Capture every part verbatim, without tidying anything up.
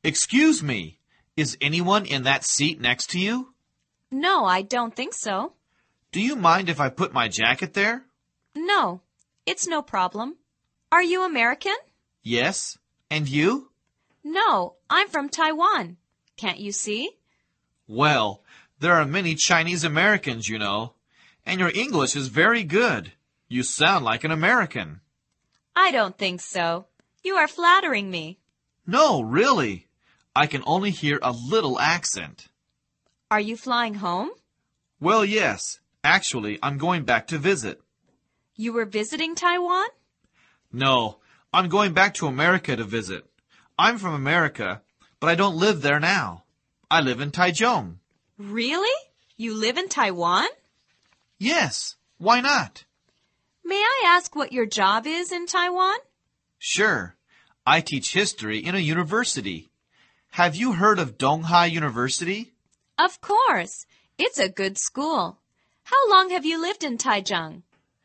Excuse me, is anyone in that seat next to you? No, I don't think so. Do you mind if I put my jacket there? No, it's no problem. Are you American? Yes. And you? No, I'm from Taiwan. Can't you see? Well, there are many Chinese Americans, you know, and your English is very good. You sound like an American. I don't think so. You are flattering me. No, really. I can only hear a little accent. Are you flying home? Well, yes. Actually, I'm going back to visit. You were visiting Taiwan? No, I'm going back to America to visit. I'm from America, but I don't live there now. I live in Taichung. Really? You live in Taiwan? Yes. Why not? May I ask what your job is in Taiwan? Sure. I teach history in a university. Have you heard of Donghai University? Of course. It's a good school. How long have you lived in Taichung?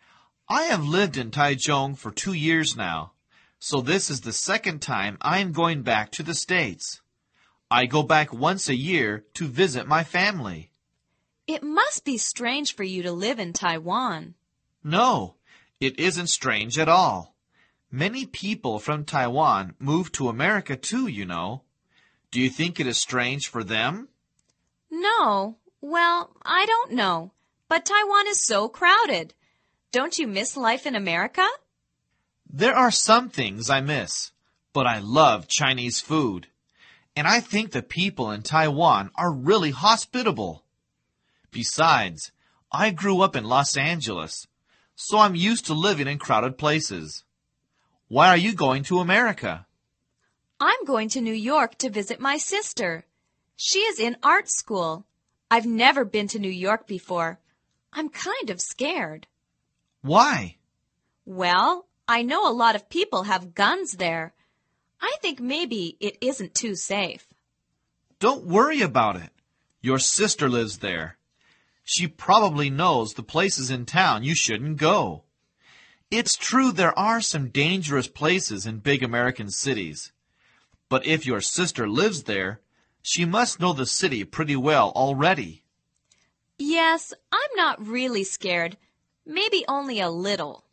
I have lived in Taichung for two years now, so this is the second time I am going back to the States. I go back once a year to visit my family. It must be strange for you to live in Taiwan. No, it isn't strange at all. Many people from Taiwan move to America too, you know. Do you think it is strange for them? No. Well, I don't know. But Taiwan is so crowded. Don't you miss life in America? There are some things I miss, but I love Chinese food. And I think the people in Taiwan are really hospitable. Besides, I grew up in Los Angeles, so I'm used to living in crowded places. Why are you going to America? I'm going to New York to visit my sister. She is in art school. I've never been to New York before. I'm kind of scared. Why? Well, I know a lot of people have guns there. I think maybe it isn't too safe. Don't worry about it. Your sister lives there. She probably knows the places in town you shouldn't go. It's true there are some dangerous places in big American cities. But if your sister lives there, she must know the city pretty well already. Yes, I'm not really scared. Maybe only a little.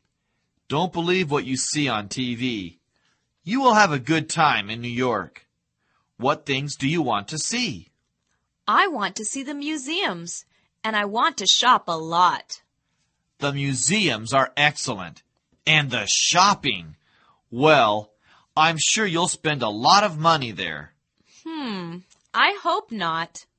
Don't believe what you see on T V. You will have a good time in New York. What things do you want to see? I want to see the museums, and I want to shop a lot. The museums are excellent. And the shopping. Well, I'm sure you'll spend a lot of money there. Hmm, I hope not.